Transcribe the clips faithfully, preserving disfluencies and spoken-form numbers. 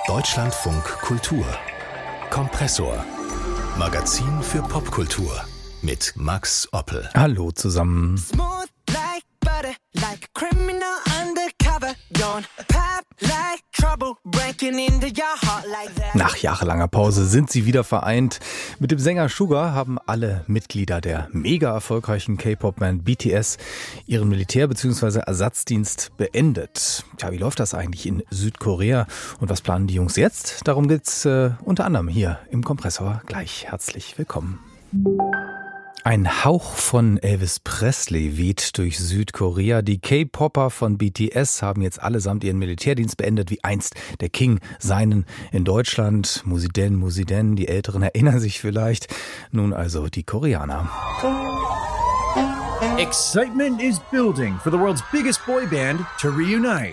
Deutschlandfunk Kultur. Kompressor. Magazin für Popkultur mit Max Oppel. Hallo zusammen. Smooth like butter, like a criminal undercover. Don't pop like trouble, breaking into your heart like that. Nach jahrelanger Pause sind sie wieder vereint. Mit dem Sänger Suga haben alle Mitglieder der mega erfolgreichen K-Pop-Band B T S ihren Militär- bzw. Ersatzdienst beendet. Tja, wie läuft das eigentlich in Südkorea und was planen die Jungs jetzt? Darum geht's äh, unter anderem hier im Kompressor. Gleich herzlich willkommen. Ein Hauch von Elvis Presley weht durch Südkorea. Die K-Popper von B T S haben jetzt allesamt ihren Militärdienst beendet, wie einst der King seinen in Deutschland. Musiden, Musiden, die Älteren erinnern sich vielleicht. Nun also die Koreaner. Excitement is building for the world's biggest boy band to reunite.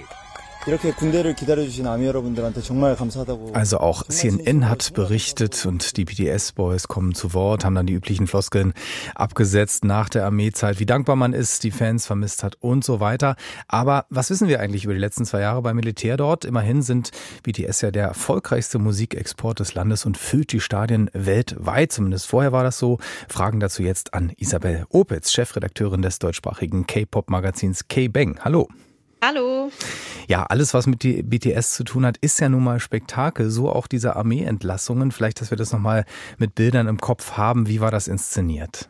Also auch C N N hat berichtet und die B T S-Boys kommen zu Wort, haben dann die üblichen Floskeln abgesetzt nach der Armeezeit, wie dankbar man ist, die Fans vermisst hat und so weiter. Aber was wissen wir eigentlich über die letzten zwei Jahre beim Militär dort? Immerhin sind B T S ja der erfolgreichste Musikexport des Landes und füllt die Stadien weltweit. Zumindest vorher war das so. Fragen dazu jetzt an Isabel Opitz, Chefredakteurin des deutschsprachigen K-Pop-Magazins K-Bang. Hallo. Hallo. Ja, alles, was mit die B T S zu tun hat, ist ja nun mal Spektakel. So auch diese Armeeentlassungen. Vielleicht, dass wir das nochmal mit Bildern im Kopf haben. Wie war das inszeniert?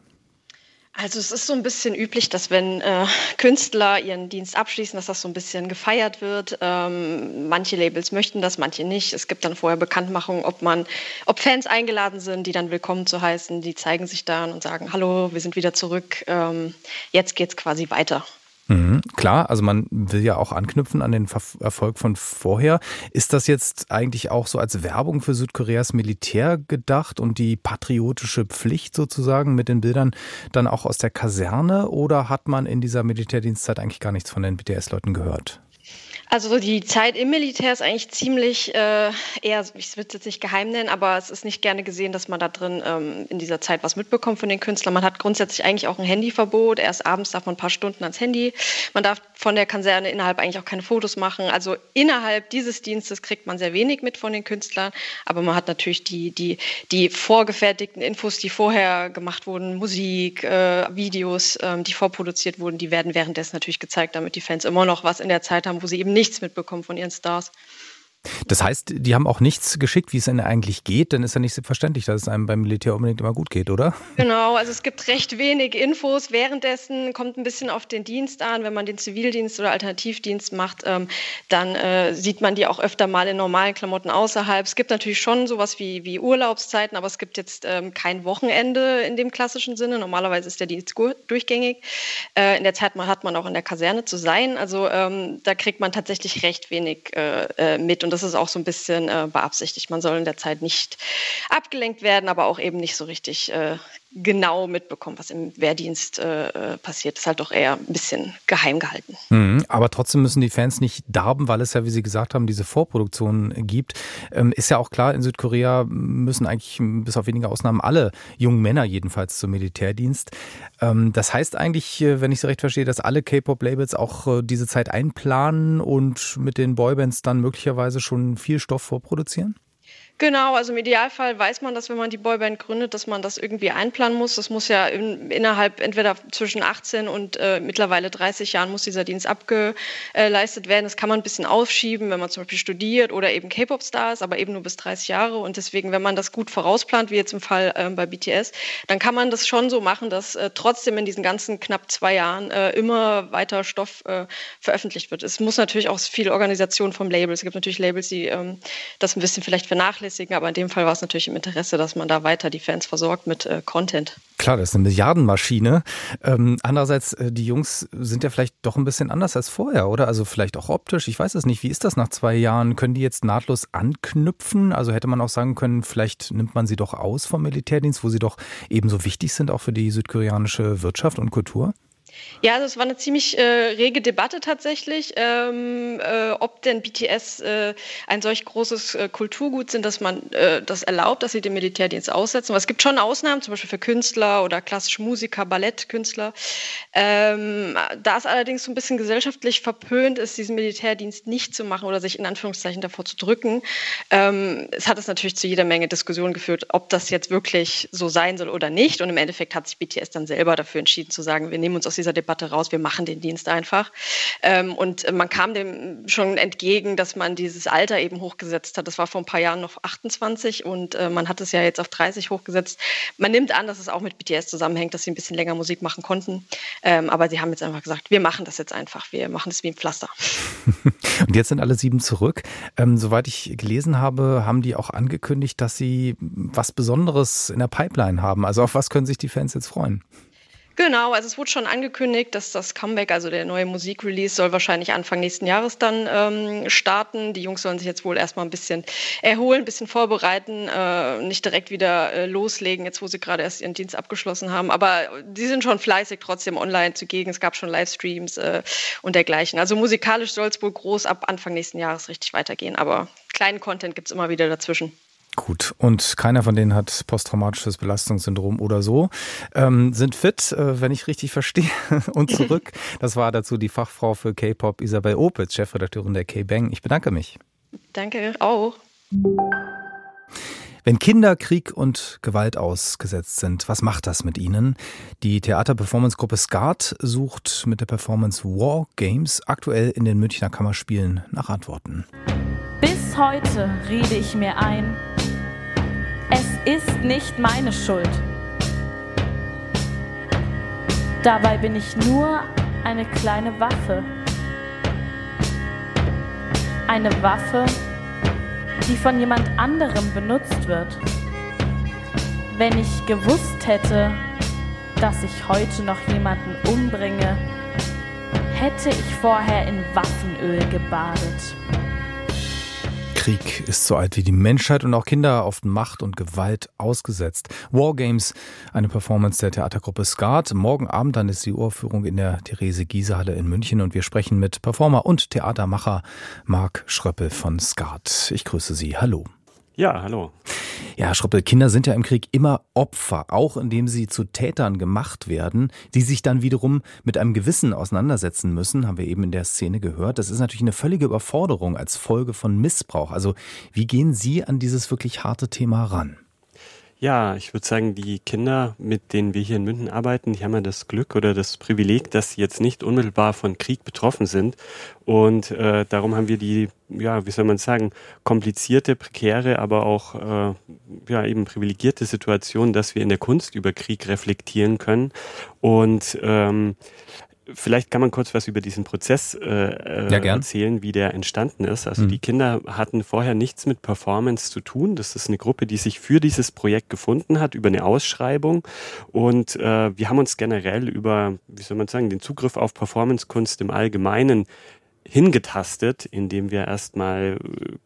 Also es ist so ein bisschen üblich, dass wenn äh, Künstler ihren Dienst abschließen, dass das so ein bisschen gefeiert wird. Ähm, manche Labels möchten das, manche nicht. Es gibt dann vorher Bekanntmachungen, ob man, ob Fans eingeladen sind, die dann willkommen zu heißen. Die zeigen sich dann und sagen, hallo, wir sind wieder zurück. Ähm, jetzt geht's quasi weiter. Mhm, klar, also man will ja auch anknüpfen an den Ver- Erfolg von vorher. Ist das jetzt eigentlich auch so als Werbung für Südkoreas Militär gedacht und die patriotische Pflicht sozusagen mit den Bildern dann auch aus der Kaserne? Oder hat man in dieser Militärdienstzeit eigentlich gar nichts von den B T S-Leuten gehört? Also die Zeit im Militär ist eigentlich ziemlich, äh, eher, ich würde es jetzt nicht geheim nennen, aber es ist nicht gerne gesehen, dass man da drin ähm, in dieser Zeit was mitbekommt von den Künstlern. Man hat grundsätzlich eigentlich auch ein Handyverbot. Erst abends darf man ein paar Stunden ans Handy. Man darf von der Kaserne innerhalb eigentlich auch keine Fotos machen. Also innerhalb dieses Dienstes kriegt man sehr wenig mit von den Künstlern. Aber man hat natürlich die, die, die vorgefertigten Infos, die vorher gemacht wurden, Musik, äh, Videos, ähm, die vorproduziert wurden, die werden währenddessen natürlich gezeigt, damit die Fans immer noch was in der Zeit haben, wo sie eben nichts mitbekommen von ihren Stars. Das heißt, die haben auch nichts geschickt, wie es denn eigentlich geht, denn ist ja nicht selbstverständlich, dass es einem beim Militär unbedingt immer gut geht, oder? Genau, also es gibt recht wenig Infos. Währenddessen kommt ein bisschen auf den Dienst an. Wenn man den Zivildienst oder Alternativdienst macht, ähm, dann äh, sieht man die auch öfter mal in normalen Klamotten außerhalb. Es gibt natürlich schon sowas wie, wie Urlaubszeiten, aber es gibt jetzt ähm, kein Wochenende in dem klassischen Sinne. Normalerweise ist der Dienst gut, durchgängig. Äh, in der Zeit hat man auch in der Kaserne zu sein. Also ähm, da kriegt man tatsächlich recht wenig äh, mit. Und das ist auch so ein bisschen äh, beabsichtigt. Man soll in der Zeit nicht abgelenkt werden, aber auch eben nicht so richtig äh, genau mitbekommen, was im Wehrdienst äh, passiert. Das ist halt doch eher ein bisschen geheim gehalten. Mhm, aber trotzdem müssen die Fans nicht darben, weil es ja, wie Sie gesagt haben, diese Vorproduktion gibt. Ähm, ist ja auch klar, in Südkorea müssen eigentlich bis auf wenige Ausnahmen alle jungen Männer jedenfalls zum Militärdienst. Ähm, das heißt eigentlich, wenn ich es recht verstehe, dass alle K-Pop-Labels auch äh, diese Zeit einplanen und mit den Boybands dann möglicherweise schon viel Stoff vorproduzieren? Genau, also im Idealfall weiß man, dass wenn man die Boyband gründet, dass man das irgendwie einplanen muss. Das muss ja in, innerhalb entweder zwischen achtzehn und äh, mittlerweile dreißig Jahren muss dieser Dienst abgeleistet werden. Das kann man ein bisschen aufschieben, wenn man zum Beispiel studiert oder eben K-Pop-Star ist, aber eben nur bis dreißig Jahre. Und deswegen, wenn man das gut vorausplant, wie jetzt im Fall äh, bei B T S, dann kann man das schon so machen, dass äh, trotzdem in diesen ganzen knapp zwei Jahren äh, immer weiter Stoff äh, veröffentlicht wird. Es muss natürlich auch viele Organisationen vom Label. Es gibt natürlich Labels, die ähm, das ein bisschen vielleicht vernachlässigen. Aber in dem Fall war es natürlich im Interesse, dass man da weiter die Fans versorgt mit äh, Content. Klar, das ist eine Milliardenmaschine. Ähm, andererseits, äh, die Jungs sind ja vielleicht doch ein bisschen anders als vorher, oder? Also vielleicht auch optisch. Ich weiß es nicht. Wie ist das nach zwei Jahren? Können die jetzt nahtlos anknüpfen? Also hätte man auch sagen können, vielleicht nimmt man sie doch aus vom Militärdienst, wo sie doch ebenso wichtig sind, auch für die südkoreanische Wirtschaft und Kultur? Ja, also es war eine ziemlich äh, rege Debatte tatsächlich, ähm, äh, ob denn B T S äh, ein solch großes äh, Kulturgut sind, dass man äh, das erlaubt, dass sie den Militärdienst aussetzen. Aber es gibt schon Ausnahmen, zum Beispiel für Künstler oder klassische Musiker, Ballettkünstler. Ähm, da es allerdings so ein bisschen gesellschaftlich verpönt ist, diesen Militärdienst nicht zu machen oder sich in Anführungszeichen davor zu drücken, ähm, es hat es natürlich zu jeder Menge Diskussionen geführt, ob das jetzt wirklich so sein soll oder nicht. Und im Endeffekt hat sich B T S dann selber dafür entschieden zu sagen, wir nehmen uns aus dieser Debatte raus, wir machen den Dienst einfach. Ähm, und man kam dem schon entgegen, dass man dieses Alter eben hochgesetzt hat. Das war vor ein paar Jahren noch achtundzwanzig und äh, man hat es ja jetzt auf dreißig hochgesetzt. Man nimmt an, dass es auch mit B T S zusammenhängt, dass sie ein bisschen länger Musik machen konnten. Ähm, aber sie haben jetzt einfach gesagt, wir machen das jetzt einfach. Wir machen das wie ein Pflaster. Und jetzt sind alle sieben zurück. Ähm, soweit ich gelesen habe, haben die auch angekündigt, dass sie was Besonderes in der Pipeline haben. Also auf was können sich die Fans jetzt freuen? Genau, also es wurde schon angekündigt, dass das Comeback, also der neue Musikrelease, soll wahrscheinlich Anfang nächsten Jahres dann ähm, starten. Die Jungs sollen sich jetzt wohl erstmal ein bisschen erholen, ein bisschen vorbereiten, äh, nicht direkt wieder äh, loslegen, jetzt wo sie gerade erst ihren Dienst abgeschlossen haben. Aber die sind schon fleißig trotzdem online zugegen. Es gab schon Livestreams äh, und dergleichen. Also musikalisch soll es wohl groß ab Anfang nächsten Jahres richtig weitergehen. Aber kleinen Content gibt es immer wieder dazwischen. Gut, und keiner von denen hat posttraumatisches Belastungssyndrom oder so, ähm, sind fit, äh, wenn ich richtig verstehe, und zurück. Das war dazu die Fachfrau für K-Pop Isabel Opitz, Chefredakteurin der K-Bang. Ich bedanke mich. Danke, auch. Wenn Kinder Krieg und Gewalt ausgesetzt sind, was macht das mit ihnen? Die Theater-Performance-Gruppe Skat sucht mit der Performance War Games aktuell in den Münchner Kammerspielen nach Antworten. Bis heute rede ich mir ein, es ist nicht meine Schuld. Dabei bin ich nur eine kleine Waffe. Eine Waffe, die von jemand anderem benutzt wird. Wenn ich gewusst hätte, dass ich heute noch jemanden umbringe, hätte ich vorher in Waffenöl gebadet. Krieg ist so alt wie die Menschheit und auch Kinder auf Macht und Gewalt ausgesetzt. War Games, eine Performance der Theatergruppe Skat. Morgen Abend dann ist die Uraufführung in der Therese-Giehse-Halle in München und wir sprechen mit Performer und Theatermacher Marc Schröppel von Skat. Ich grüße Sie. Hallo. Ja, hallo. Ja, Herr Schröppel, Kinder sind ja im Krieg immer Opfer, auch indem sie zu Tätern gemacht werden, die sich dann wiederum mit einem Gewissen auseinandersetzen müssen, haben wir eben in der Szene gehört. Das ist natürlich eine völlige Überforderung als Folge von Missbrauch. Also wie gehen Sie an dieses wirklich harte Thema ran? Ja, ich würde sagen, die Kinder, mit denen wir hier in München arbeiten, die haben ja das Glück oder das Privileg, dass sie jetzt nicht unmittelbar von Krieg betroffen sind. Und äh, darum haben wir die, ja, wie soll man sagen, komplizierte, prekäre, aber auch äh, ja eben privilegierte Situation, dass wir in der Kunst über Krieg reflektieren können. Und ähm, vielleicht kann man kurz was über diesen Prozess äh, ja, erzählen, wie der entstanden ist. Also mhm. die Kinder hatten vorher nichts mit Performance zu tun. Das ist eine Gruppe, die sich für dieses Projekt gefunden hat, über eine Ausschreibung. Und äh, wir haben uns generell über, wie soll man sagen, den Zugriff auf Performancekunst im Allgemeinen hingetastet, indem wir erstmal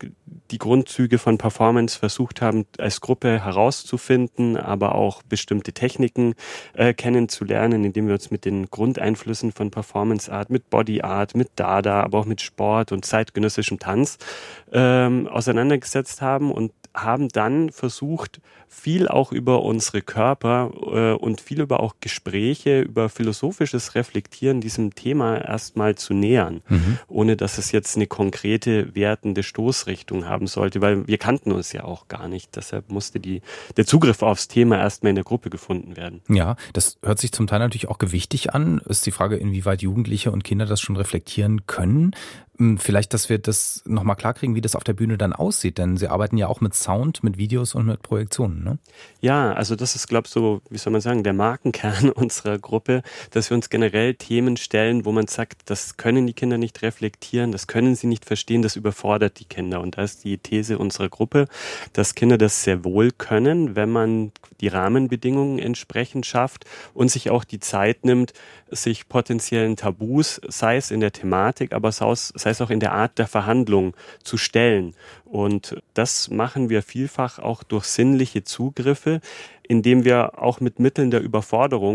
die Grundzüge von Performance versucht haben, als Gruppe herauszufinden, aber auch bestimmte Techniken äh, kennenzulernen, indem wir uns mit den Grundeinflüssen von Performance Art, mit Body Art, mit Dada, aber auch mit Sport und zeitgenössischem Tanz ähm, auseinandergesetzt haben und haben dann versucht, viel auch über unsere Körper äh, und viel über auch Gespräche, über philosophisches Reflektieren diesem Thema erstmal zu nähern, mhm. ohne dass es jetzt eine konkrete wertende Stoßrichtung haben sollte, weil wir kannten uns ja auch gar nicht. Deshalb musste die, der Zugriff aufs Thema erstmal in der Gruppe gefunden werden. Ja, das hört sich zum Teil natürlich auch gewichtig an. Ist die Frage, inwieweit Jugendliche und Kinder das schon reflektieren können. Vielleicht, dass wir das nochmal klarkriegen, wie das auf der Bühne dann aussieht, denn Sie arbeiten ja auch mit Sound, mit Videos und mit Projektionen, ne? Ja, also das ist, glaube ich, so, wie soll man sagen, der Markenkern unserer Gruppe, dass wir uns generell Themen stellen, wo man sagt, das können die Kinder nicht reflektieren, das können sie nicht verstehen, das überfordert die Kinder. Und da ist die These unserer Gruppe, dass Kinder das sehr wohl können, wenn man die Rahmenbedingungen entsprechend schafft und sich auch die Zeit nimmt, sich potenziellen Tabus, sei es in der Thematik, aber sei es auch in der Art der Verhandlung zu stellen. Und das machen wir vielfach auch durch sinnliche Zugriffe, indem wir auch mit Mitteln der Überforderung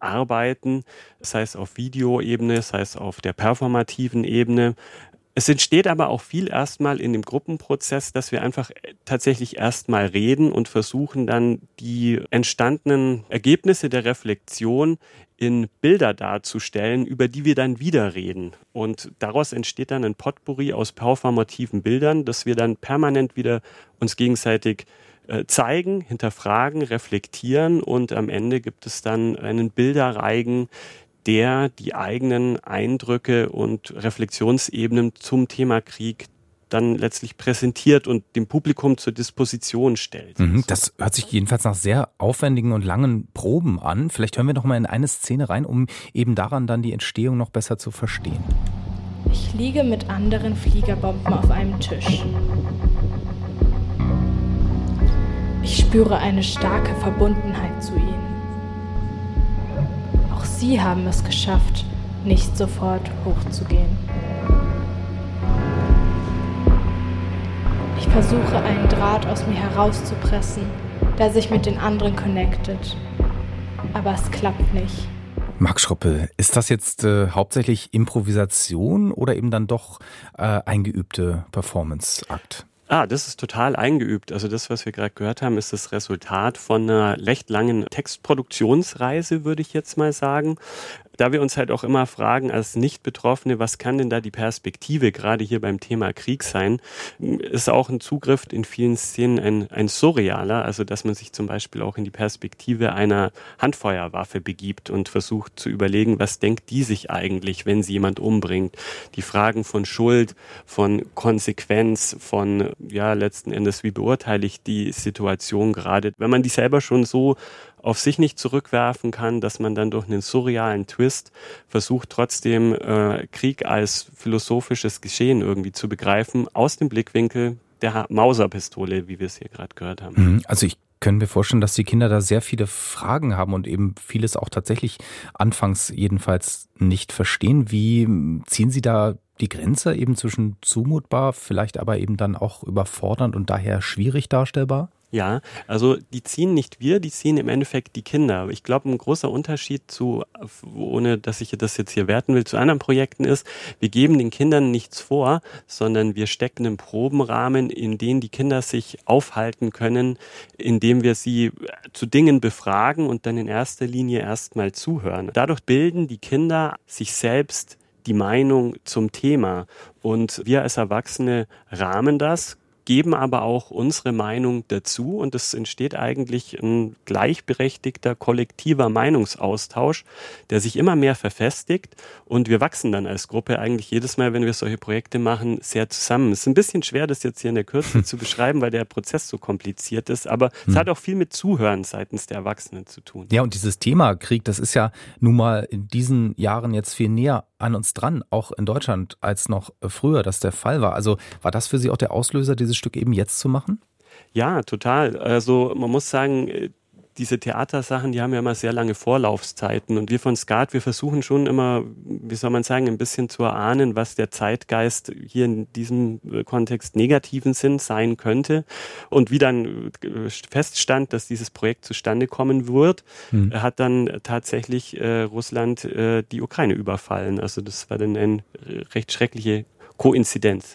arbeiten, sei es auf Videoebene, sei es auf der performativen Ebene. Es entsteht aber auch viel erstmal in dem Gruppenprozess, dass wir einfach tatsächlich erstmal reden und versuchen dann die entstandenen Ergebnisse der Reflexion in Bilder darzustellen, über die wir dann wieder reden. Und daraus entsteht dann ein Potpourri aus performativen Bildern, das wir dann permanent wieder uns gegenseitig äh, zeigen, hinterfragen, reflektieren und am Ende gibt es dann einen Bilderreigen, der die eigenen Eindrücke und Reflexionsebenen zum Thema Krieg dann letztlich präsentiert und dem Publikum zur Disposition stellt. Mhm, das hört sich jedenfalls nach sehr aufwendigen und langen Proben an. Vielleicht hören wir noch mal in eine Szene rein, um eben daran dann die Entstehung noch besser zu verstehen. Ich liege mit anderen Fliegerbomben auf einem Tisch. Ich spüre eine starke Verbundenheit zu ihnen. Auch sie haben es geschafft, nicht sofort hochzugehen. Ich versuche, einen Draht aus mir herauszupressen, der sich mit den anderen connectet. Aber es klappt nicht. Max Schroppe, ist das jetzt äh, hauptsächlich Improvisation oder eben dann doch äh, eingeübte Performance-Akt? Ah, das ist total eingeübt. Also das, was wir gerade gehört haben, ist das Resultat von einer recht langen Textproduktionsreise, würde ich jetzt mal sagen. Da wir uns halt auch immer fragen, als Nicht-Betroffene, was kann denn da die Perspektive gerade hier beim Thema Krieg sein, ist auch ein Zugriff in vielen Szenen ein, ein surrealer, also dass man sich zum Beispiel auch in die Perspektive einer Handfeuerwaffe begibt und versucht zu überlegen, was denkt die sich eigentlich, wenn sie jemand umbringt. Die Fragen von Schuld, von Konsequenz, von, ja, letzten Endes, wie beurteile ich die Situation gerade, wenn man die selber schon so auf sich nicht zurückwerfen kann, dass man dann durch einen surrealen Twist versucht, trotzdem äh, Krieg als philosophisches Geschehen irgendwie zu begreifen, aus dem Blickwinkel der Mauserpistole, wie wir es hier gerade gehört haben. Also ich kann mir vorstellen, dass die Kinder da sehr viele Fragen haben und eben vieles auch tatsächlich anfangs jedenfalls nicht verstehen. Wie ziehen Sie da die Grenze eben zwischen zumutbar, vielleicht aber eben dann auch überfordernd und daher schwierig darstellbar? Ja, also die ziehen nicht wir, die ziehen im Endeffekt die Kinder. Ich glaube, ein großer Unterschied zu, ohne dass ich das jetzt hier werten will, zu anderen Projekten ist, wir geben den Kindern nichts vor, sondern wir stecken einen Probenrahmen, in den die Kinder sich aufhalten können, indem wir sie zu Dingen befragen und dann in erster Linie erstmal zuhören. Dadurch bilden die Kinder sich selbst die Meinung zum Thema und wir als Erwachsene rahmen das, geben aber auch unsere Meinung dazu und es entsteht eigentlich ein gleichberechtigter, kollektiver Meinungsaustausch, der sich immer mehr verfestigt und wir wachsen dann als Gruppe eigentlich jedes Mal, wenn wir solche Projekte machen, sehr zusammen. Es ist ein bisschen schwer, das jetzt hier in der Kürze zu beschreiben, weil der Prozess so kompliziert ist, aber es hat auch viel mit Zuhören seitens der Erwachsenen zu tun. Ja, und dieses Thema Krieg, das ist ja nun mal in diesen Jahren jetzt viel näher an uns dran, auch in Deutschland, als noch früher das der Fall war. Also war das für Sie auch der Auslöser, dieses Stück eben jetzt zu machen? Ja, total. Also man muss sagen, diese Theatersachen, die haben ja immer sehr lange Vorlaufzeiten und wir von Skat, wir versuchen schon immer, wie soll man sagen, ein bisschen zu erahnen, was der Zeitgeist hier in diesem Kontext negativen Sinn sein könnte und wie dann feststand, dass dieses Projekt zustande kommen wird, hm. hat dann tatsächlich äh, Russland äh, die Ukraine überfallen. Also das war dann eine recht schreckliche Koinzidenz.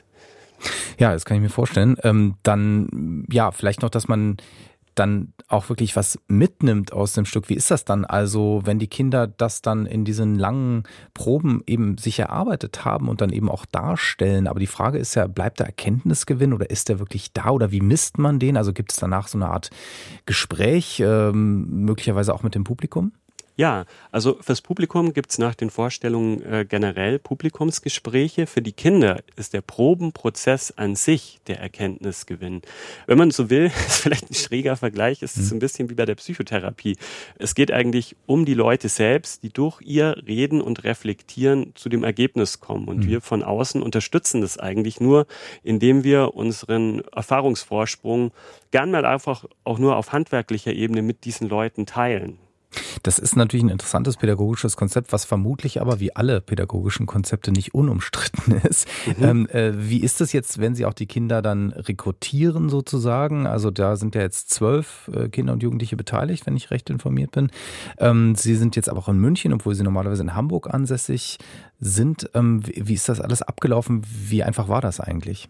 Ja, das kann ich mir vorstellen. Ähm, dann, ja, vielleicht noch, dass man dann auch wirklich was mitnimmt aus dem Stück. Wie ist das dann also, wenn die Kinder das dann in diesen langen Proben eben sich erarbeitet haben und dann eben auch darstellen? Aber die Frage ist ja, bleibt der Erkenntnisgewinn oder ist der wirklich da oder wie misst man den? Also gibt es danach so eine Art Gespräch, ähm, möglicherweise auch mit dem Publikum? Ja, also fürs Publikum gibt's nach den Vorstellungen äh, generell Publikumsgespräche. Für die Kinder ist der Probenprozess an sich der Erkenntnisgewinn. Wenn man so will, ist vielleicht ein schräger Vergleich, ist es mhm. ein bisschen wie bei der Psychotherapie. Es geht eigentlich um die Leute selbst, die durch ihr Reden und Reflektieren zu dem Ergebnis kommen. Und mhm. wir von außen unterstützen das eigentlich nur, indem wir unseren Erfahrungsvorsprung gern mal einfach auch nur auf handwerklicher Ebene mit diesen Leuten teilen. Das ist natürlich ein interessantes pädagogisches Konzept, was vermutlich aber wie alle pädagogischen Konzepte nicht unumstritten ist. Mhm. Ähm, äh, wie ist es jetzt, wenn Sie auch die Kinder dann rekrutieren sozusagen? Also da sind ja jetzt zwölf äh, Kinder und Jugendliche beteiligt, wenn ich recht informiert bin. Ähm, Sie sind jetzt aber auch in München, obwohl Sie normalerweise in Hamburg ansässig sind. Ähm, wie, wie ist das alles abgelaufen? Wie einfach war das eigentlich?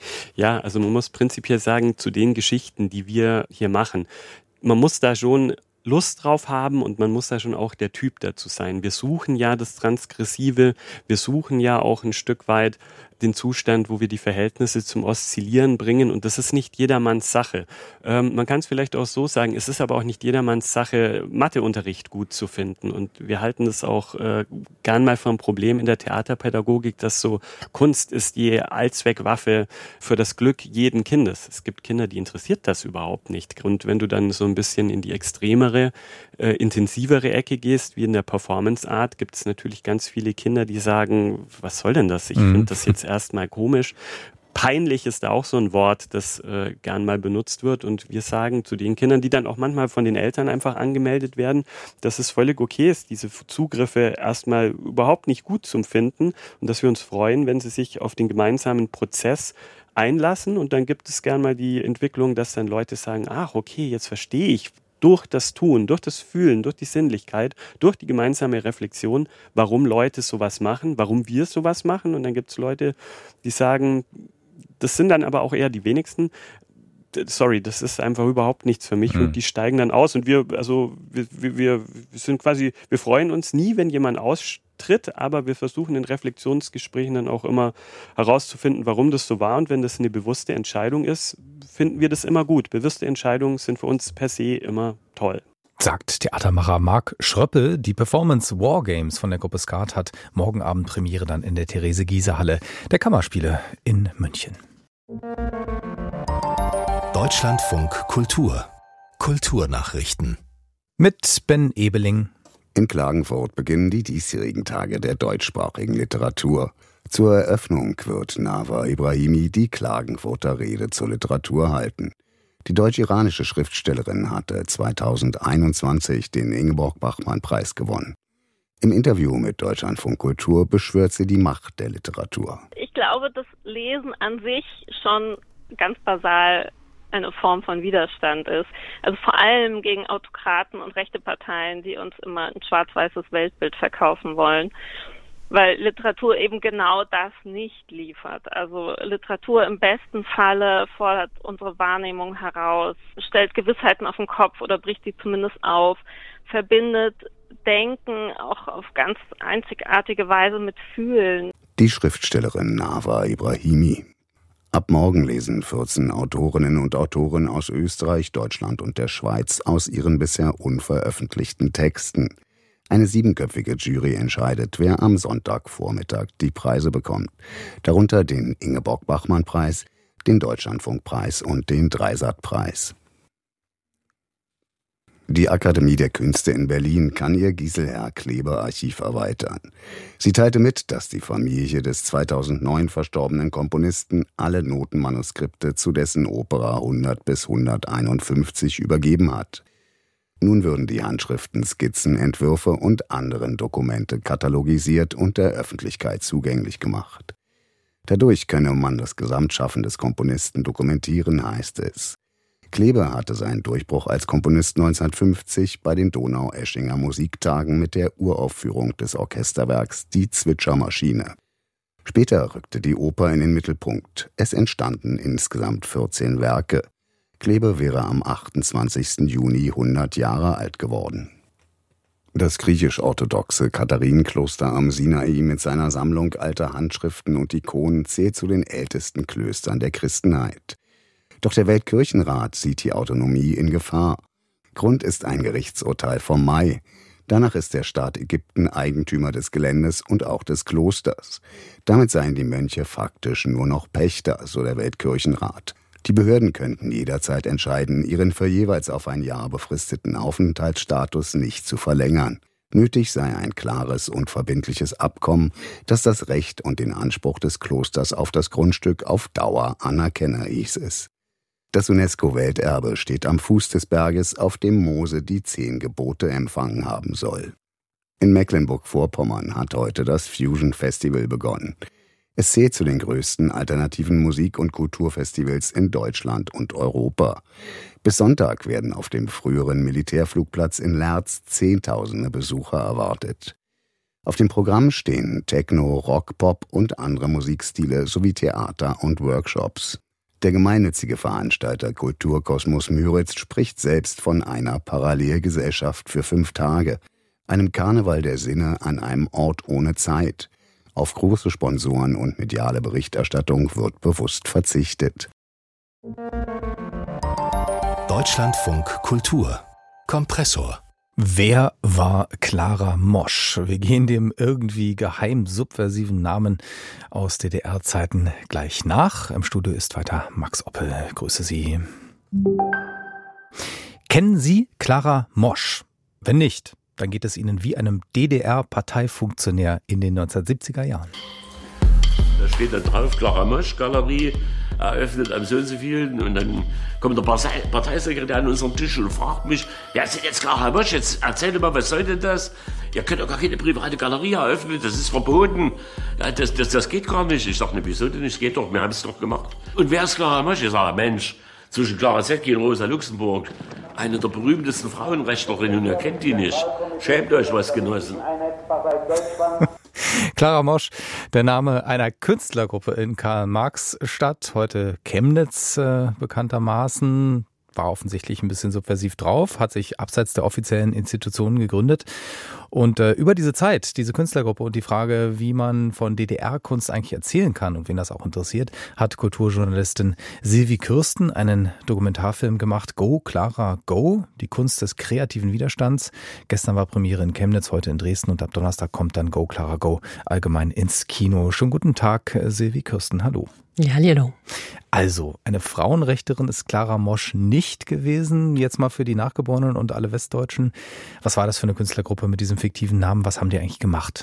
Ja, also man muss prinzipiell sagen, zu den Geschichten, die wir hier machen, man muss da schon Lust drauf haben und man muss da schon auch der Typ dazu sein. Wir suchen ja das Transgressive, wir suchen ja auch ein Stück weit den Zustand, wo wir die Verhältnisse zum Oszillieren bringen und das ist nicht jedermanns Sache. Ähm, man kann es vielleicht auch so sagen, es ist aber auch nicht jedermanns Sache, Matheunterricht gut zu finden und wir halten das auch äh, gern mal für ein Problem in der Theaterpädagogik, dass so Kunst ist die Allzweckwaffe für das Glück jeden Kindes. Es gibt Kinder, die interessiert das überhaupt nicht und wenn du dann so ein bisschen in die extremere, äh, intensivere Ecke gehst, wie in der Performance Art, gibt es natürlich ganz viele Kinder, die sagen, was soll denn das? Ich mhm. finde das jetzt erstmal komisch. Peinlich ist da auch so ein Wort, das äh, gern mal benutzt wird und wir sagen zu den Kindern, die dann auch manchmal von den Eltern einfach angemeldet werden, dass es völlig okay ist, diese Zugriffe erstmal überhaupt nicht gut zu finden und dass wir uns freuen, wenn sie sich auf den gemeinsamen Prozess einlassen und dann gibt es gern mal die Entwicklung, dass dann Leute sagen, ach okay, jetzt verstehe ich, durch das Tun, durch das Fühlen, durch die Sinnlichkeit, durch die gemeinsame Reflexion, warum Leute sowas machen, warum wir sowas machen. Und dann gibt es Leute, die sagen, das sind dann aber auch eher die wenigsten, sorry, das ist einfach überhaupt nichts für mich. Mhm. Und die steigen dann aus und wir, also wir, wir, wir sind quasi, wir freuen uns nie, wenn jemand austritt, aber wir versuchen in Reflexionsgesprächen dann auch immer herauszufinden, warum das so war. Und wenn das eine bewusste Entscheidung ist, finden wir das immer gut. Bewusste Entscheidungen sind für uns per se immer toll. Sagt Theatermacher Marc Schröppel. Die Performance Wargames von der Gruppe Skat hat morgen Abend Premiere dann in der Therese-Giehse-Halle der Kammerspiele in München. Deutschlandfunk Kultur. Kulturnachrichten. Mit Ben Ebeling. In Klagenfurt beginnen die diesjährigen Tage der deutschsprachigen Literatur. Zur Eröffnung wird Nawa Ibrahimi die Klagenfurter Rede zur Literatur halten. Die deutsch-iranische Schriftstellerin hatte zweitausendeinundzwanzig den Ingeborg-Bachmann-Preis gewonnen. Im Interview mit Deutschlandfunk Kultur beschwört sie die Macht der Literatur. Ich glaube, das Lesen an sich schon ganz basal eine Form von Widerstand ist. Also vor allem gegen Autokraten und rechte Parteien, die uns immer ein schwarz-weißes Weltbild verkaufen wollen. Weil Literatur eben genau das nicht liefert. Also Literatur im besten Falle fordert unsere Wahrnehmung heraus, stellt Gewissheiten auf den Kopf oder bricht sie zumindest auf, verbindet Denken auch auf ganz einzigartige Weise mit Fühlen. Die Schriftstellerin Nawa Ibrahimi. Ab morgen lesen vierzehn Autorinnen und Autoren aus Österreich, Deutschland und der Schweiz aus ihren bisher unveröffentlichten Texten. Eine siebenköpfige Jury entscheidet, wer am Sonntagvormittag die Preise bekommt. Darunter den Ingeborg-Bachmann-Preis, den Deutschlandfunk-Preis und den Dreisat-Preis. Die Akademie der Künste in Berlin kann ihr Giselher-Kleber-Archiv erweitern. Sie teilte mit, dass die Familie des zweitausendneun verstorbenen Komponisten alle Notenmanuskripte zu dessen Opera hundert bis hunderteinundfünfzig übergeben hat. Nun würden die Handschriften, Skizzen, Entwürfe und anderen Dokumente katalogisiert und der Öffentlichkeit zugänglich gemacht. Dadurch könne man das Gesamtschaffen des Komponisten dokumentieren, heißt es. Kleber hatte seinen Durchbruch als Komponist neunzehnhundertfünfzig bei den Donaueschinger Musiktagen mit der Uraufführung des Orchesterwerks Die Zwitschermaschine. Später rückte die Oper in den Mittelpunkt. Es entstanden insgesamt vierzehn Werke. Kleber wäre am achtundzwanzigsten Juni hundert Jahre alt geworden. Das griechisch-orthodoxe Katharinenkloster am Sinai mit seiner Sammlung alter Handschriften und Ikonen zählt zu den ältesten Klöstern der Christenheit. Doch der Weltkirchenrat sieht die Autonomie in Gefahr. Grund ist ein Gerichtsurteil vom Mai. Danach ist der Staat Ägypten Eigentümer des Geländes und auch des Klosters. Damit seien die Mönche faktisch nur noch Pächter, so der Weltkirchenrat. Die Behörden könnten jederzeit entscheiden, ihren für jeweils auf ein Jahr befristeten Aufenthaltsstatus nicht zu verlängern. Nötig sei ein klares und verbindliches Abkommen, das das Recht und den Anspruch des Klosters auf das Grundstück auf Dauer anerkenne, hieß es. Das UNESCO-Welterbe steht am Fuß des Berges, auf dem Mose die zehn Gebote empfangen haben soll. In Mecklenburg-Vorpommern hat heute das Fusion Festival begonnen. Es zählt zu den größten alternativen Musik- und Kulturfestivals in Deutschland und Europa. Bis Sonntag werden auf dem früheren Militärflugplatz in Lerz Zehntausende Besucher erwartet. Auf dem Programm stehen Techno, Rock, Pop und andere Musikstile sowie Theater und Workshops. Der gemeinnützige Veranstalter Kulturkosmos Müritz spricht selbst von einer Parallelgesellschaft für fünf Tage, einem Karneval der Sinne an einem Ort ohne Zeit. Auf große Sponsoren und mediale Berichterstattung wird bewusst verzichtet. Deutschlandfunk Kultur Kompressor. Wer war Clara Mosch? Wir gehen dem irgendwie geheim subversiven Namen aus D D R-Zeiten gleich nach. Im Studio ist weiter Max Oppel. Grüße Sie. Kennen Sie Clara Mosch? Wenn nicht, dann geht es Ihnen wie einem D D R-Parteifunktionär in den neunzehnhundertsiebziger Jahren. Da steht da drauf, Clara Mosch, Galerie, eröffnet am so und so vielen. Und dann kommt der Parteisekretär an unseren Tisch und fragt mich, wer ist denn jetzt Clara Mosch? Jetzt erzähl mal, was soll denn das? Ihr könnt doch gar keine private Galerie eröffnen, das ist verboten. Ja, das, das, das geht gar nicht. Ich sag, ne, wieso denn nicht? Das geht doch, wir haben es doch gemacht. Und wer ist Clara Mosch? Ich sage, Mensch, zwischen Clara Zetkin und Rosa Luxemburg, eine der berühmtesten Frauenrechtlerinnen, und ihr kennt die nicht. Schämt euch was, Genossen. Clara Mosch, der Name einer Künstlergruppe in Karl-Marx-Stadt, heute Chemnitz äh, bekanntermaßen, war offensichtlich ein bisschen subversiv drauf, hat sich abseits der offiziellen Institutionen gegründet. Und äh, über diese Zeit, diese Künstlergruppe und die Frage, wie man von D D R-Kunst eigentlich erzählen kann und wen das auch interessiert, hat Kulturjournalistin Sylvie Kürsten einen Dokumentarfilm gemacht, Go, Clara, Go, die Kunst des kreativen Widerstands. Gestern war Premiere in Chemnitz, heute in Dresden und ab Donnerstag kommt dann Go, Clara, Go allgemein ins Kino. Schönen guten Tag, Sylvie Kürsten, hallo. Ja, hallo. Also, eine Frauenrechterin ist Clara Mosch nicht gewesen, jetzt mal für die Nachgeborenen und alle Westdeutschen. Was war das für eine Künstlergruppe mit diesem fiktiven Namen? Was haben die eigentlich gemacht?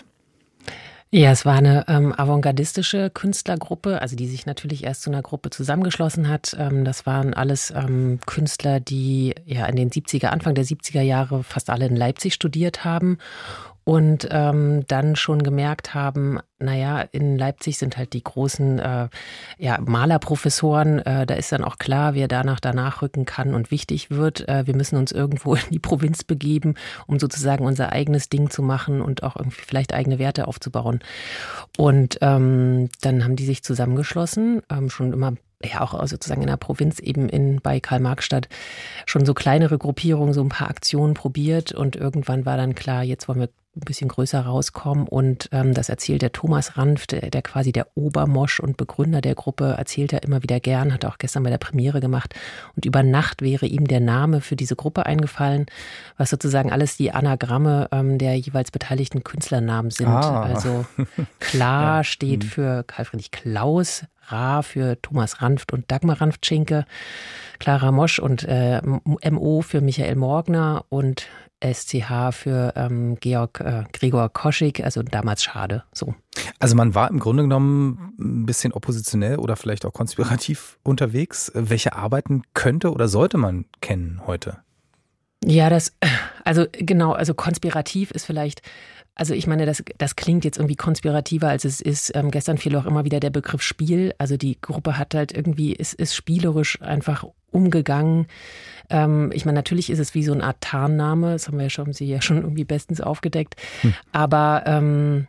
Ja, es war eine ähm, avantgardistische Künstlergruppe, also die sich natürlich erst zu einer Gruppe zusammengeschlossen hat. Ähm, das waren alles ähm, Künstler, die ja in den siebziger, Anfang der siebziger Jahre fast alle in Leipzig studiert haben. Und ähm, dann schon gemerkt haben, naja, in Leipzig sind halt die großen äh, ja, Malerprofessoren. Äh, da ist dann auch klar, wer danach danach rücken kann und wichtig wird. Äh, wir müssen uns irgendwo in die Provinz begeben, um sozusagen unser eigenes Ding zu machen und auch irgendwie vielleicht eigene Werte aufzubauen. Und ähm, dann haben die sich zusammengeschlossen, ähm, schon immer ja auch sozusagen in der Provinz eben in bei Karl-Marx-Stadt schon so kleinere Gruppierungen, so ein paar Aktionen probiert und irgendwann war dann klar, jetzt wollen wir ein bisschen größer rauskommen und ähm, das erzählt der Thomas Ranft, der, der quasi der Obermosch und Begründer der Gruppe, erzählt er immer wieder gern, hat er auch gestern bei der Premiere gemacht und über Nacht wäre ihm der Name für diese Gruppe eingefallen, was sozusagen alles die Anagramme ähm, der jeweils beteiligten Künstlernamen sind. Ah. Also Klar ja. steht für Karl Friedrich Klaus, Ra für Thomas Ranft und Dagmar Ranft-Schinke, Clara Mosch und äh, M O für Michael Morgner und S C H für ähm, Georg äh, Gregor Koschig, also damals Schade. So. Also man war im Grunde genommen ein bisschen oppositionell oder vielleicht auch konspirativ unterwegs. Welche Arbeiten könnte oder sollte man kennen heute? Ja, das, also genau, also konspirativ ist vielleicht, also ich meine, das, das klingt jetzt irgendwie konspirativer, als es ist. Ähm, gestern fiel auch immer wieder der Begriff Spiel. Also die Gruppe hat halt irgendwie, ist, ist spielerisch einfach umgegangen. Ähm, ich meine, natürlich ist es wie so eine Art Tarnname. Das haben wir ja schon, sie ja schon irgendwie bestens aufgedeckt. Hm. Aber ähm,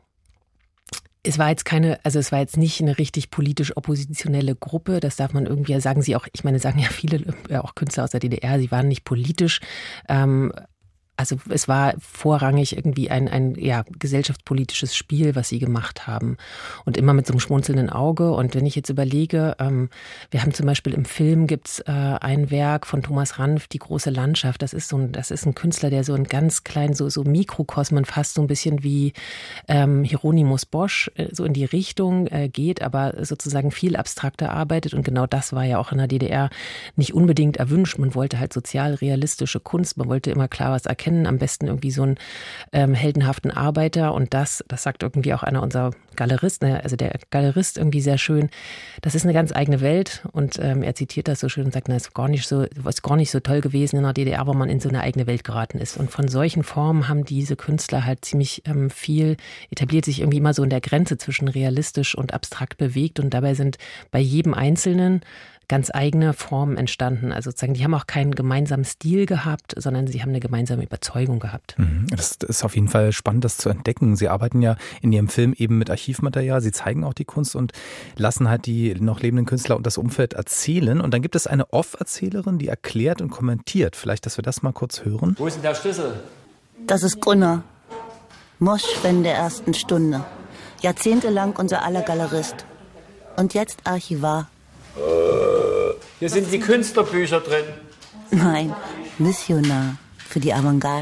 es war jetzt keine, also es war jetzt nicht eine richtig politisch oppositionelle Gruppe. Das darf man irgendwie, sagen sie auch, ich meine, sagen ja viele, auch Künstler aus der D D R, sie waren nicht politisch. Ähm, Also es war vorrangig irgendwie ein, ein ja, gesellschaftspolitisches Spiel, was sie gemacht haben. Und immer mit so einem schmunzelnden Auge. Und wenn ich jetzt überlege, ähm, wir haben zum Beispiel im Film gibt's äh, ein Werk von Thomas Ranft, Die große Landschaft. Das ist so ein, das ist ein Künstler, der so ein ganz klein, so, so Mikrokosmen, fast so ein bisschen wie ähm, Hieronymus Bosch, äh, so in die Richtung äh, geht, aber sozusagen viel abstrakter arbeitet. Und genau das war ja auch in der D D R nicht unbedingt erwünscht. Man wollte halt sozial realistische Kunst. Man wollte immer klar was erkennen. kennen, am besten irgendwie so einen ähm, heldenhaften Arbeiter. Und das, das sagt irgendwie auch einer unserer Galeristen, also der Galerist irgendwie sehr schön, das ist eine ganz eigene Welt. Und ähm, er zitiert das so schön und sagt, na, es ist gar nicht so, ist gar nicht so toll gewesen in der D D R, wo man in so eine eigene Welt geraten ist. Und von solchen Formen haben diese Künstler halt ziemlich ähm, viel, etabliert sich irgendwie immer so in der Grenze zwischen realistisch und abstrakt bewegt. Und dabei sind bei jedem Einzelnen ganz eigene Formen entstanden. Also sozusagen, die haben auch keinen gemeinsamen Stil gehabt, sondern sie haben eine gemeinsame Überzeugung gehabt. Das ist auf jeden Fall spannend, das zu entdecken. Sie arbeiten ja in Ihrem Film eben mit Archivmaterial. Sie zeigen auch die Kunst und lassen halt die noch lebenden Künstler und das Umfeld erzählen. Und dann gibt es eine Off-Erzählerin, die erklärt und kommentiert. Vielleicht, dass wir das mal kurz hören. Wo ist denn der Schlüssel? Das ist Gunnar. Mosch-Fan der ersten Stunde. Jahrzehntelang unser aller Galerist. Und jetzt Archivar. Hier sind die Künstlerbücher drin. Nein, Missionar für die Avantgarde.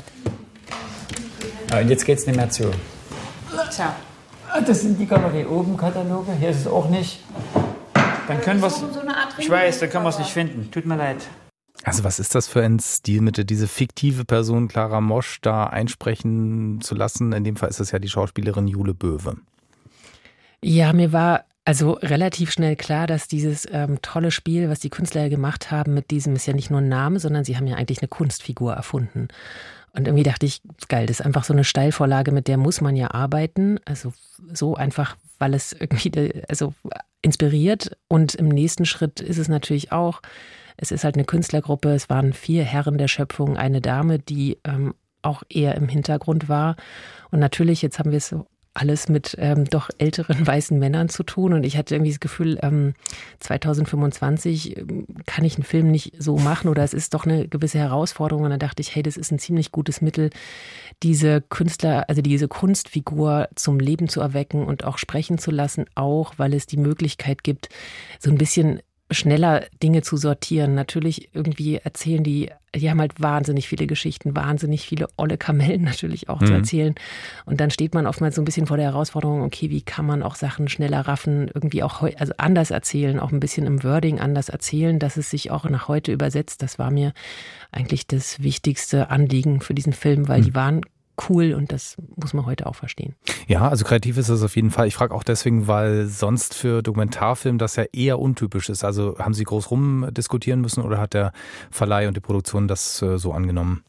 Ah, und jetzt geht's nicht mehr zu. Tja. Das sind die Galerie oben Kataloge. Hier ist es auch nicht. Dann können wir es. Ich weiß, dann können wir es nicht finden. Tut mir leid. Also was ist das für ein Stilmittel, diese fiktive Person Clara Mosch da einsprechen zu lassen? In dem Fall ist es ja die Schauspielerin Jule Böwe. Ja, mir war also relativ schnell klar, dass dieses ähm, tolle Spiel, was die Künstler gemacht haben mit diesem, ist ja nicht nur ein Name, sondern sie haben ja eigentlich eine Kunstfigur erfunden. Und irgendwie dachte ich, geil, das ist einfach so eine Steilvorlage, mit der muss man ja arbeiten. Also so einfach, weil es irgendwie also inspiriert. Und im nächsten Schritt ist es natürlich auch, es ist halt eine Künstlergruppe, es waren vier Herren der Schöpfung, eine Dame, die ähm, auch eher im Hintergrund war. Und natürlich, jetzt haben wir es so alles mit ähm, doch älteren weißen Männern zu tun. Und ich hatte irgendwie das Gefühl, ähm, zweitausendfünfundzwanzig ähm, kann ich einen Film nicht so machen oder es ist doch eine gewisse Herausforderung. Und dann dachte ich, hey, das ist ein ziemlich gutes Mittel, diese Künstler, also diese Kunstfigur zum Leben zu erwecken und auch sprechen zu lassen, auch weil es die Möglichkeit gibt, so ein bisschen schneller Dinge zu sortieren. Natürlich irgendwie erzählen die, die haben halt wahnsinnig viele Geschichten, wahnsinnig viele olle Kamellen natürlich auch mhm. zu erzählen. Und dann steht man oftmals so ein bisschen vor der Herausforderung, okay, wie kann man auch Sachen schneller raffen, irgendwie auch heu- also anders erzählen, auch ein bisschen im Wording anders erzählen, dass es sich auch nach heute übersetzt. Das war mir eigentlich das wichtigste Anliegen für diesen Film, weil mhm. die waren cool und das muss man heute auch verstehen. Ja, also kreativ ist es auf jeden Fall. Ich frage auch deswegen, weil sonst für Dokumentarfilm das ja eher untypisch ist. Also haben Sie groß rumdiskutieren müssen oder hat der Verleih und die Produktion das äh, so angenommen?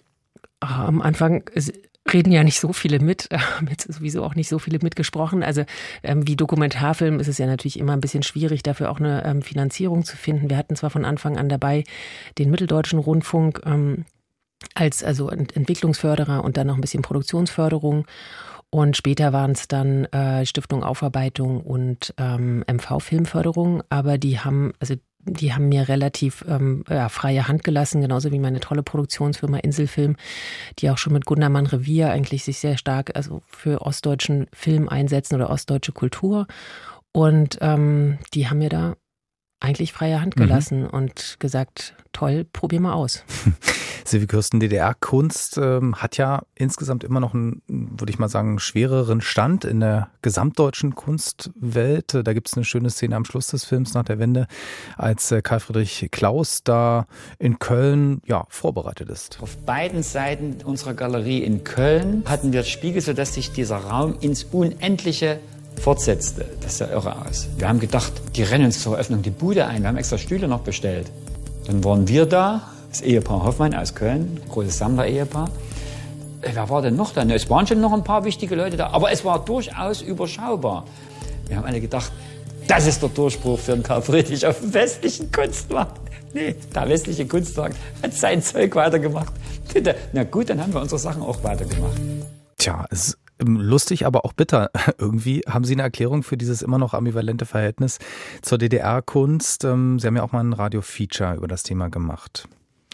Am Anfang reden ja nicht so viele mit, haben jetzt sowieso auch nicht so viele mitgesprochen. Also ähm, wie Dokumentarfilm ist es ja natürlich immer ein bisschen schwierig, dafür auch eine ähm, Finanzierung zu finden. Wir hatten zwar von Anfang an dabei den Mitteldeutschen Rundfunk, ähm, als also Entwicklungsförderer und dann noch ein bisschen Produktionsförderung. Und später waren es dann äh, Stiftung Aufarbeitung und ähm, M V Filmförderung. Aber die haben, also die haben mir relativ ähm, ja, freie Hand gelassen, genauso wie meine tolle Produktionsfirma Inselfilm, die auch schon mit Gundermann Revier eigentlich sich sehr stark also für ostdeutschen Film einsetzen oder ostdeutsche Kultur. Und ähm, die haben mir da eigentlich freie Hand gelassen mhm. und gesagt, toll, probier mal aus. Silvi Kirsten, D D R-Kunst ähm, hat ja insgesamt immer noch einen, würde ich mal sagen, schwereren Stand in der gesamtdeutschen Kunstwelt. Da gibt es eine schöne Szene am Schluss des Films nach der Wende, als äh, Karl Friedrich Klaus da in Köln ja, vorbereitet ist. Auf beiden Seiten unserer Galerie in Köln hatten wir Spiegel, sodass sich dieser Raum ins Unendliche fortsetzte. Das sah irre aus. Wir haben gedacht, die rennen uns zur Eröffnung die Bude ein. Wir haben extra Stühle noch bestellt. Dann waren wir da, das Ehepaar Hoffmann aus Köln, großes Sammler-Ehepaar. Wer war denn noch da? Es waren schon noch ein paar wichtige Leute da, aber es war durchaus überschaubar. Wir haben alle gedacht, das ist der Durchbruch für den Karl Friedrich auf dem westlichen Kunstmarkt. Nee, der westliche Kunstmarkt hat sein Zeug weitergemacht. Na gut, dann haben wir unsere Sachen auch weitergemacht. Tja, es ist lustig, aber auch bitter. Irgendwie haben Sie eine Erklärung für dieses immer noch ambivalente Verhältnis zur D D R-Kunst. Sie haben ja auch mal ein Radio-Feature über das Thema gemacht.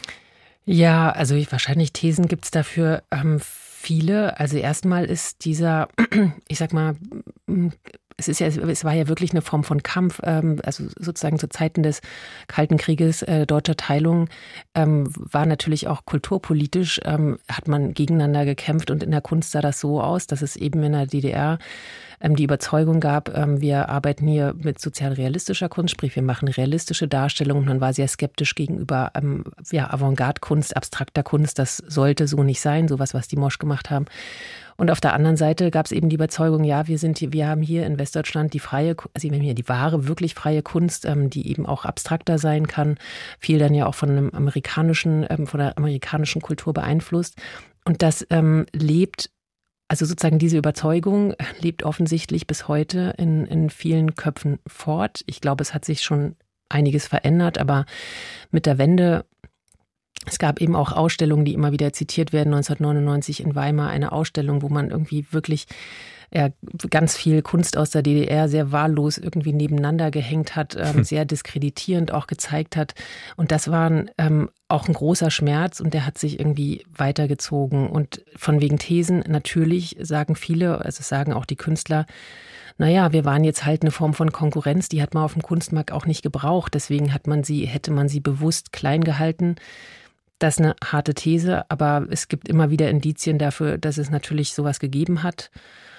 Ja, also wahrscheinlich Thesen gibt es dafür ähm, viele. Also erstmal ist dieser, ich sag mal, es ist ja, es war ja wirklich eine Form von Kampf, ähm, also sozusagen zu Zeiten des Kalten Krieges, äh, deutscher Teilung, ähm, war natürlich auch kulturpolitisch, ähm, hat man gegeneinander gekämpft und in der Kunst sah das so aus, dass es eben in der D D R ähm, die Überzeugung gab, ähm, wir arbeiten hier mit sozialrealistischer Kunst, sprich wir machen realistische Darstellungen. Man war sehr skeptisch gegenüber ähm, ja, Avantgarde-Kunst, abstrakter Kunst, das sollte so nicht sein, sowas, was die Mosch gemacht haben. Und auf der anderen Seite gab es eben die Überzeugung, ja, wir sind hier, wir haben hier in Westdeutschland die freie, also wir haben hier die wahre, wirklich freie Kunst, ähm, die eben auch abstrakter sein kann, viel dann ja auch von einem amerikanischen, ähm, von der amerikanischen Kultur beeinflusst. Und das ähm, lebt, also sozusagen diese Überzeugung lebt offensichtlich bis heute in, in vielen Köpfen fort. Ich glaube, es hat sich schon einiges verändert, aber mit der Wende, es gab eben auch Ausstellungen, die immer wieder zitiert werden. neunzehnhundertneunundneunzig in Weimar eine Ausstellung, wo man irgendwie wirklich ja, ganz viel Kunst aus der D D R sehr wahllos irgendwie nebeneinander gehängt hat, ähm, sehr diskreditierend auch gezeigt hat. Und das war ähm, auch ein großer Schmerz und der hat sich irgendwie weitergezogen. Und von wegen Thesen, natürlich sagen viele, also sagen auch die Künstler, naja, wir waren jetzt halt eine Form von Konkurrenz, die hat man auf dem Kunstmarkt auch nicht gebraucht. Deswegen hat man sie, hätte man sie bewusst klein gehalten. Das ist eine harte These, aber es gibt immer wieder Indizien dafür, dass es natürlich sowas gegeben hat.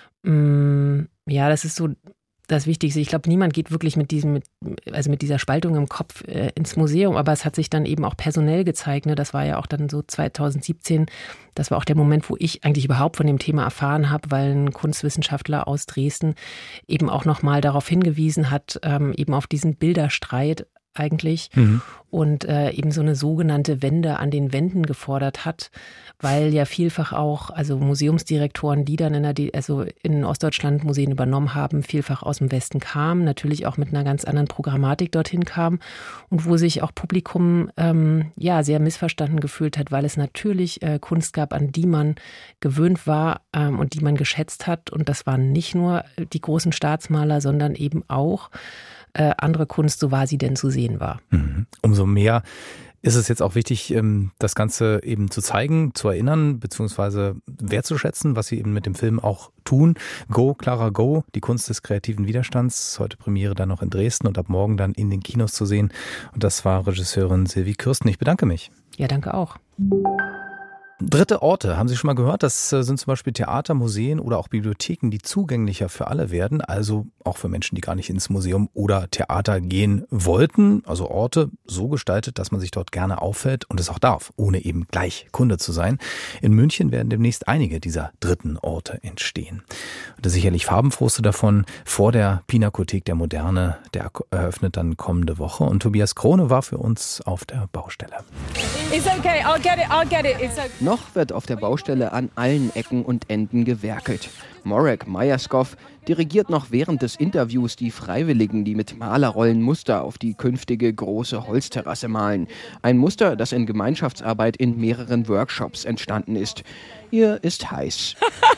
Ja, das ist so das Wichtigste. Ich glaube, niemand geht wirklich mit diesem, also mit dieser Spaltung im Kopf äh, ins Museum, aber es hat sich dann eben auch personell gezeigt. Ne? Das war ja auch dann so zweitausendsiebzehn. Das war auch der Moment, wo ich eigentlich überhaupt von dem Thema erfahren habe, weil ein Kunstwissenschaftler aus Dresden eben auch nochmal darauf hingewiesen hat, ähm, eben auf diesen Bilderstreit eigentlich mhm. und äh, eben so eine sogenannte Wende an den Wänden gefordert hat, weil ja vielfach auch, also Museumsdirektoren, die dann in der, D- also in Ostdeutschland Museen übernommen haben, vielfach aus dem Westen kamen, natürlich auch mit einer ganz anderen Programmatik dorthin kamen und wo sich auch Publikum ähm, ja sehr missverstanden gefühlt hat, weil es natürlich äh, Kunst gab, an die man gewöhnt war ähm, und die man geschätzt hat, und das waren nicht nur die großen Staatsmaler, sondern eben auch Äh, andere Kunst, so war sie denn zu sehen war. Mhm. Umso mehr ist es jetzt auch wichtig, das Ganze eben zu zeigen, zu erinnern, beziehungsweise wertzuschätzen, was Sie eben mit dem Film auch tun. Go, Clara, Go, die Kunst des kreativen Widerstands. Heute Premiere dann noch in Dresden und ab morgen dann in den Kinos zu sehen. Und das war Regisseurin Sylvie Kürsten. Ich bedanke mich. Ja, danke auch. Dritte Orte, haben Sie schon mal gehört? Das sind zum Beispiel Theater, Museen oder auch Bibliotheken, die zugänglicher für alle werden, also auch für Menschen, die gar nicht ins Museum oder Theater gehen wollten. Also Orte so gestaltet, dass man sich dort gerne auffällt und es auch darf, ohne eben gleich Kunde zu sein. In München werden demnächst einige dieser dritten Orte entstehen. Und das sicherlich farbenfrohste davon vor der Pinakothek der Moderne, der eröffnet dann kommende Woche. Und Tobias Krone war für uns auf der Baustelle. It's okay, I'll get it, I'll get it. It's okay. Noch wird auf der Baustelle an allen Ecken und Enden gewerkelt. Marek Myerscough dirigiert noch während des Interviews die Freiwilligen, die mit Malerrollen Muster auf die künftige große Holzterrasse malen. Ein Muster, das in Gemeinschaftsarbeit in mehreren Workshops entstanden ist. Ihr ist heiß.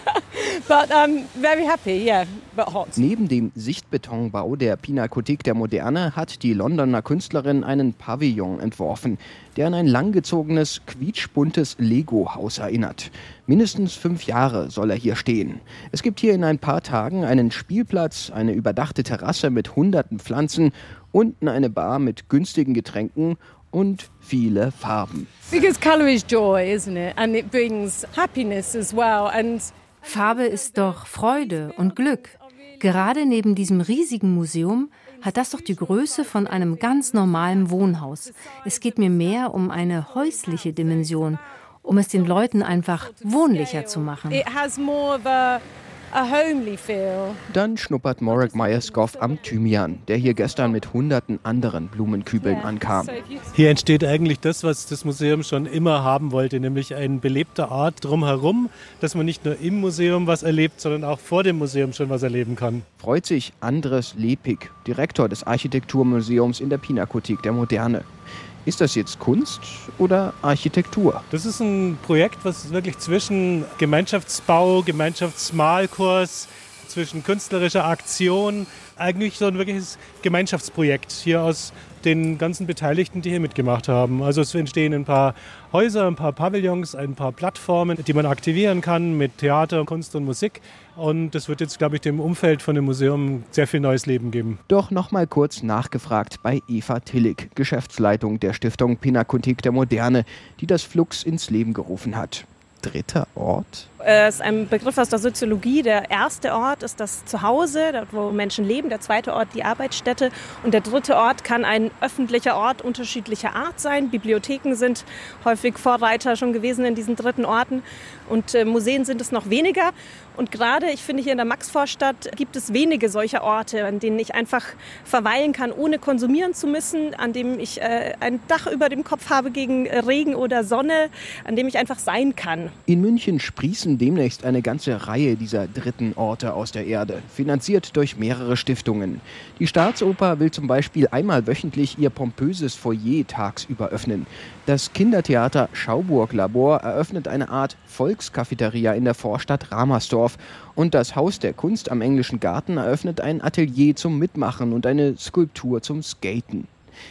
But I'm very happy, yeah, but hot. Neben dem Sichtbetonbau der Pinakothek der Moderne hat die Londoner Künstlerin einen Pavillon entworfen, der an ein langgezogenes, quietschbuntes Lego-Haus erinnert. Mindestens fünf Jahre soll er hier stehen. Es gibt hier in ein paar Tagen einen Spielplatz, eine überdachte Terrasse mit hunderten Pflanzen, unten eine Bar mit günstigen Getränken und viele Farben. Because colour is joy, isn't it? And it brings happiness as well. And Farbe ist doch Freude und Glück. Gerade neben diesem riesigen Museum hat das doch die Größe von einem ganz normalen Wohnhaus. Es geht mir mehr um eine häusliche Dimension, um es den Leuten einfach wohnlicher zu machen. It has more of a A homely feel. Dann schnuppert Marek Myerscough am Thymian, der hier gestern mit hunderten anderen Blumenkübeln ankam. Hier entsteht eigentlich das, was das Museum schon immer haben wollte, nämlich ein belebter Ort drumherum, dass man nicht nur im Museum was erlebt, sondern auch vor dem Museum schon was erleben kann. Freut sich Andres Lepik, Direktor des Architekturmuseums in der Pinakothek der Moderne. Ist das jetzt Kunst oder Architektur? Das ist ein Projekt, was wirklich zwischen Gemeinschaftsbau, Gemeinschaftsmalkurs, zwischen künstlerischer Aktion, eigentlich so ein wirkliches Gemeinschaftsprojekt hier aus den ganzen Beteiligten, die hier mitgemacht haben. Also es entstehen ein paar Häuser, ein paar Pavillons, ein paar Plattformen, die man aktivieren kann mit Theater, Kunst und Musik. Und das wird jetzt, glaube ich, dem Umfeld von dem Museum sehr viel neues Leben geben. Doch noch mal kurz nachgefragt bei Eva Tillig, Geschäftsleitung der Stiftung Pinakothek der Moderne, die das Flux ins Leben gerufen hat. Dritter Ort? Es ist ein Begriff aus der Soziologie. Der erste Ort ist das Zuhause, dort wo Menschen leben. Der zweite Ort die Arbeitsstätte. Und der dritte Ort kann ein öffentlicher Ort unterschiedlicher Art sein. Bibliotheken sind häufig Vorreiter schon gewesen in diesen dritten Orten. Und äh, Museen sind es noch weniger. Und gerade, ich finde, hier in der Maxvorstadt gibt es wenige solcher Orte, an denen ich einfach verweilen kann, ohne konsumieren zu müssen, an dem ich äh, ein Dach über dem Kopf habe gegen Regen oder Sonne, an dem ich einfach sein kann. In München sprießen demnächst eine ganze Reihe dieser dritten Orte aus der Erde, finanziert durch mehrere Stiftungen. Die Staatsoper will zum Beispiel einmal wöchentlich ihr pompöses Foyer tagsüber öffnen. Das Kindertheater Schauburg Labor eröffnet eine Art Volkscafeteria in der Vorstadt Ramersdorf. Und das Haus der Kunst am Englischen Garten eröffnet ein Atelier zum Mitmachen und eine Skulptur zum Skaten.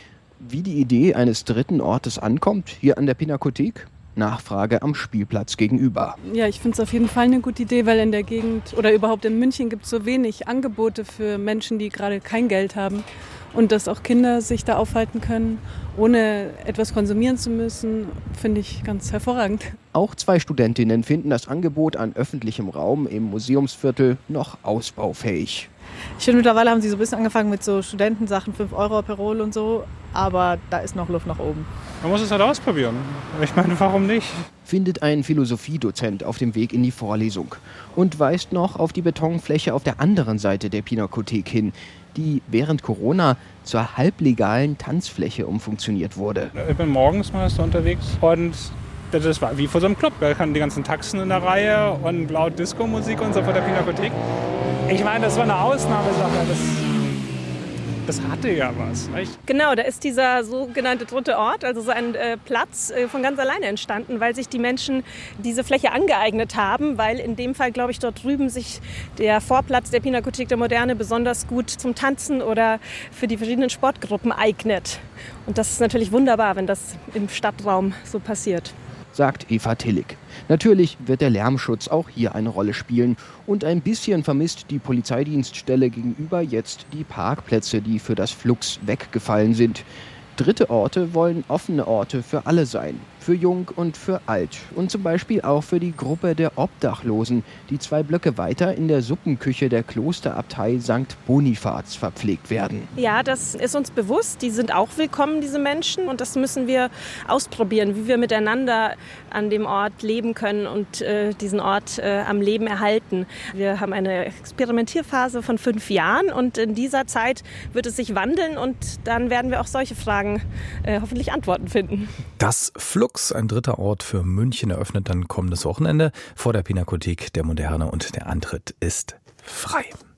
Wie die Idee eines dritten Ortes ankommt, hier an der Pinakothek? Nachfrage am Spielplatz gegenüber. Ja, ich finde es auf jeden Fall eine gute Idee, weil in der Gegend oder überhaupt in München gibt es so wenig Angebote für Menschen, die gerade kein Geld haben. Und dass auch Kinder sich da aufhalten können, ohne etwas konsumieren zu müssen, finde ich ganz hervorragend. Auch zwei Studentinnen finden das Angebot an öffentlichem Raum im Museumsviertel noch ausbaufähig. Ich finde, mittlerweile haben sie so ein bisschen angefangen mit so Studentensachen, fünf Euro per Roll und so, aber da ist noch Luft nach oben. Man muss es halt ausprobieren. Ich meine, warum nicht? Findet ein Philosophiedozent auf dem Weg in die Vorlesung und weist noch auf die Betonfläche auf der anderen Seite der Pinakothek hin, die während Corona zur halblegalen Tanzfläche umfunktioniert wurde. Ich bin morgens mal so unterwegs und das war wie vor so einem Club. Da kamen die ganzen Taxen in der Reihe und laut Disco-Musik und so vor der Pinakothek. Ich meine, das war eine Ausnahmesache. Das, das hatte ja was, nicht? Genau, da ist dieser sogenannte dritte Ort, also so ein äh, Platz äh, von ganz alleine entstanden, weil sich die Menschen diese Fläche angeeignet haben, weil in dem Fall, glaube ich, dort drüben sich der Vorplatz der Pinakothek der Moderne besonders gut zum Tanzen oder für die verschiedenen Sportgruppen eignet. Und das ist natürlich wunderbar, wenn das im Stadtraum so passiert. Sagt Eva Tillig. Natürlich wird der Lärmschutz auch hier eine Rolle spielen. Und ein bisschen vermisst die Polizeidienststelle gegenüber jetzt die Parkplätze, die für das Flux weggefallen sind. Dritte Orte wollen offene Orte für alle sein. Für Jung und für Alt. Und zum Beispiel auch für die Gruppe der Obdachlosen, die zwei Blöcke weiter in der Suppenküche der Klosterabtei Sankt Bonifaz verpflegt werden. Ja, das ist uns bewusst. Die sind auch willkommen, diese Menschen. Und das müssen wir ausprobieren, wie wir miteinander an dem Ort leben können und äh, diesen Ort äh, am Leben erhalten. Wir haben eine Experimentierphase von fünf Jahren und in dieser Zeit wird es sich wandeln und dann werden wir auch solche Fragen äh, hoffentlich Antworten finden. Das Flux, ein dritter Ort für München, eröffnet dann kommendes Wochenende vor der Pinakothek der Moderne und der Antritt ist frei.